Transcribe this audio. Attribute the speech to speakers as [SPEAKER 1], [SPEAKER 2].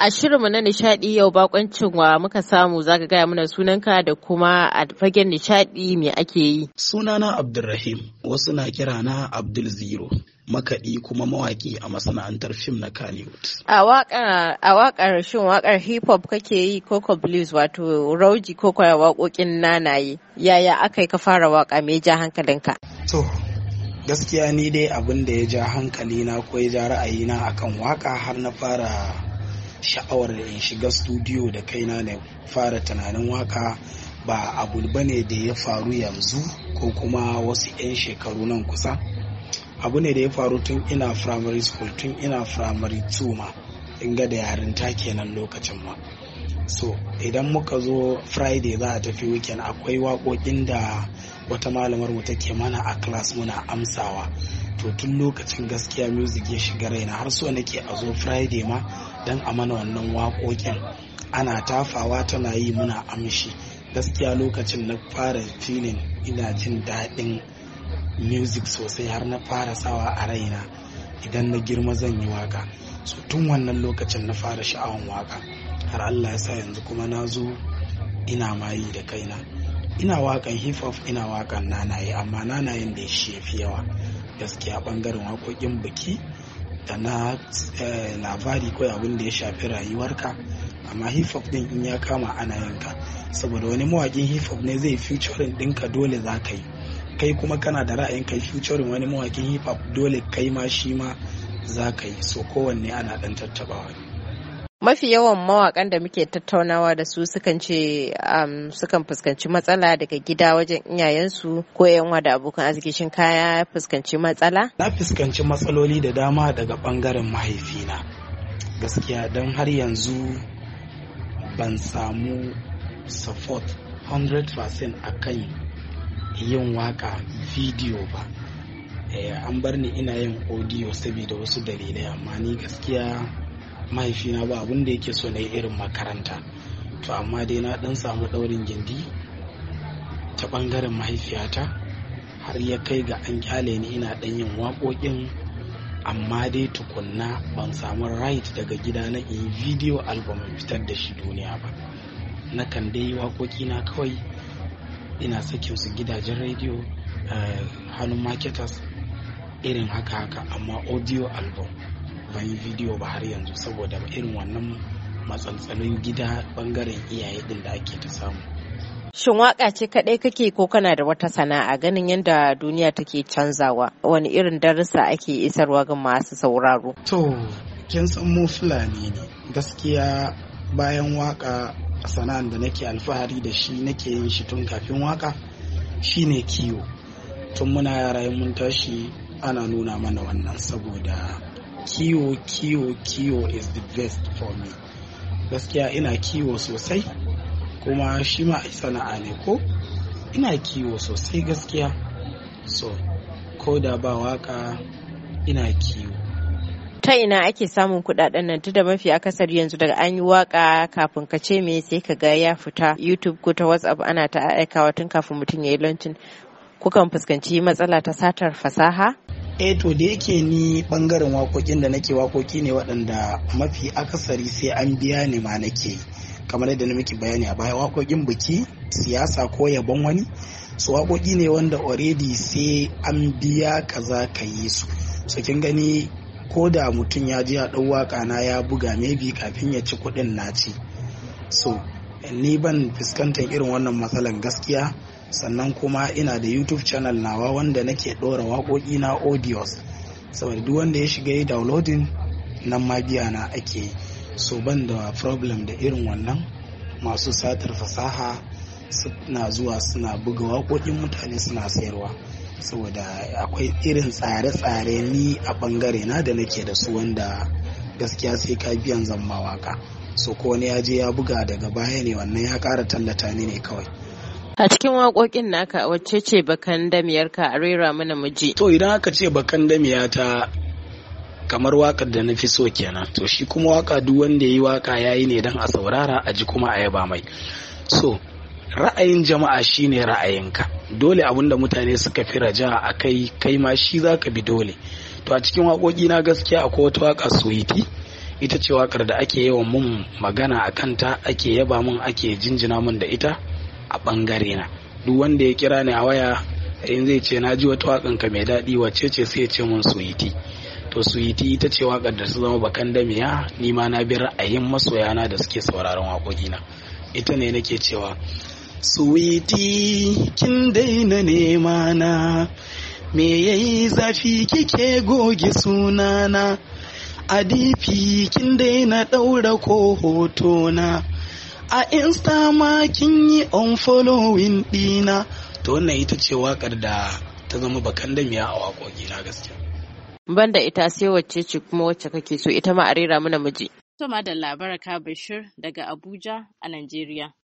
[SPEAKER 1] A shirinmu na nishadi yau bakoncin wa muka samu zaka gaya mana sunanka da kuma a fagen nishadi me ake yi.
[SPEAKER 2] Sunana Abdulrahim, wasu na kira na Abdul Zero, makaɗi kuma mawaki a masana'antar fim na Kannywood.
[SPEAKER 1] A waƙar shin waƙar hip hop kake yi ko blues wato rauji ko waƙoƙin nanaye? Yaya aka yi ka fara waƙa, me ja hankalinka?
[SPEAKER 2] To, gaskiya ni dai abin da ya ja hankalina ko ya ja ra'ayina akan waƙa har na fara sha'awar in shiga studio da kaina na fara tunanin waka ba abu bane da ya faru yanzu ko kuma wasu 'yan shekaru nan kusa. Abu ne da ya faru tun ina primary school, tun ina primary 2 ma, inga da yarinta kenan lokacin ma. So idan muka zo Friday za a tafi weekend, akwai waƙoƙin da wata malamar mu take mana a class muna amsawa. To tun lokacin gaskiya music ya shiga raina, har so nake a zo Friday ma dan a mana wannan waƙoƙin, ana tafawa tana yi muna amshi. Gaskiya lokacin na fara feeling ina jin daɗin music sosai, har na fara sawa a raina idan na girma zan yi waka. So tun wannan lokacin na fara sha'awan waka, har Allah ya sa yanzu kuma na zo ina mayi da kaina. Ina wakan hip hop, ina wakan nanaye, amma nanayen da shi yafi yawa gaskiya bangaren waƙoƙin biki da na labari ko abin da ya shafi rayuwarka. Amma hip hop din in ya kama ana yanka, saboda wani mawakin hip hop ne zai featuring ɗinka, dole za ka yi. Kai kuma kana da ra'ayin kai featuring wani mawakin hip hop, dole kai ma shi ma za ka yi. So kowanne ana ɗan tattabawa.
[SPEAKER 1] Mafi yawan mawakan da muke tattaunawa da su sukan ce sukan fuskanci matsala daga gida wajen iyayensu ko yanwa da abokan arziki. Shin kaya fuskanci matsala? Na
[SPEAKER 2] fuskanci matsaloli da dama daga bangaren mahaifina gaskiya, don har yanzu ban samu support 100% akan yin waka video ba. An bar ni ina yin audio saboda wasu dalilai, amma ni gaskiya mahaifina ba abin da yake so na yi irin makaranta. To amma dai na dan samu daurin gindi ta bangaren mahaifiyata, har ya kai ga an kyale ni ina dan yin waƙoƙin, amma dai tukunna ban samu right daga gida na yi video album fitar da shi duniya ba. Na kan dai yi waƙoƙina kawai, ina sakin su gidajen rediyo, hannun marketers, irin haka, amma audio album ban yi video ba har yanzu, saboda irin wannan matsaltsalin gida bangaren iyaye din da ake ta samu.
[SPEAKER 1] Shin waka ce kadai kake ko kana da wata sana'a? Ganin yadda duniya take canzawa, wani irin darussa ake isarwa ga masu sauraro?
[SPEAKER 2] To, kin san mu Fulani ne gaskiya. Bayan waka, sana'an da nake alfahari da shi, nake yin shi tun kafin waka, shine kiwo. Tun muna yara mun tashi ana nuna mana wannan, saboda kiwo is the best for me. Gaskiya ina kiwo sosai, kuma shi ma sana'a ne ko? Ina kiwo sosai gaskiya. So ko da ba waka ina kiwo.
[SPEAKER 1] Ta ina ake samun kudaden nan? Tunda mafi akasari yanzu daga an yi waka kafin ka ce me sai ka ga ya fita YouTube ko ta WhatsApp ana ta aikawa tun kafin mutum ya yi launching. Kukan fuskanci matsala ta satar fasaha?
[SPEAKER 2] To da yake ni bangaren waƙoƙin da nake waƙoƙi ne waɗanda mafi akasari sai an biya ne ma nake, kamar yadda na miki bayani a baya, waƙoƙin biki, siyasa ko yabon wani. So waƙoƙi ne wanda already sai an biya kaza ka yi su. So kin gani, ko da mutum ya ji ya ɗau waƙa na ya buga, maybe kafin ya ci kuɗin na ci. So ni ban fuskantar irin wannan matsalan gaskiya. Sannan kuma ina da YouTube channel nawa wanda nake ɗora waƙoƙi na audios, saboda duk wanda ya shiga yi downloading nan ma biya na ake. So ban da problem da irin wannan masu satar fasaha suna zuwa suna buga waƙoƙin mutane suna sayarwa, saboda akwai irin tsare-tsare ni a bangare na da nake da su, wanda gaskiya sai ka biyan zan ma waka. So ko wani ya je ya buga daga baya ne, wannan ya ƙara tallata ni ne kawai.
[SPEAKER 1] A cikin waƙoƙin naka wacce ce bakan damiyarka, a rera mana muji?
[SPEAKER 2] To idan aka ce bakan damiyata, kamar waƙar da na fi so kenan. To shi kuma waƙa, duk wanda ya yi waƙa ya yi ne don a saurara a ji kuma a yaba mai. So ra'ayin jama'a shine ra'ayinka, dole abinda mutane suka fi raja a kai ma shi za ka bi dole. To a cikin waƙoƙi na gaskiya akwai wata waƙa Sweety, ita ce wakar da ake yawan mun magana a kanta, ake yaba mun, ake jinjina mun da ita a bangare na. Duk wanda ya kira ni a waya in zai ce na ji wata wakan ka mai daɗi, wacce ce, sai ya ce mun Suwiti. To Suwiti ita ce wakar da su zama bakan damiya, ni ma na bi ra'ayin masoyana da suke sauraron waƙoƙina. Ita ne nake cewa Suwiti kin daina nema na, me yayi zafi kike goge sunana, a DP kin daina ɗaura ko hotona, a Insta ma kin yi unfollowing ɗina. To wannan ita ce wakar da ta zama bakan damiya a waƙoƙina gaskiya.
[SPEAKER 1] Banda ita sai wacce ce kuma wacce kake so ita ma a rera mana miji?
[SPEAKER 3] To madalla Baraka Bashir daga Abuja a Najeriya.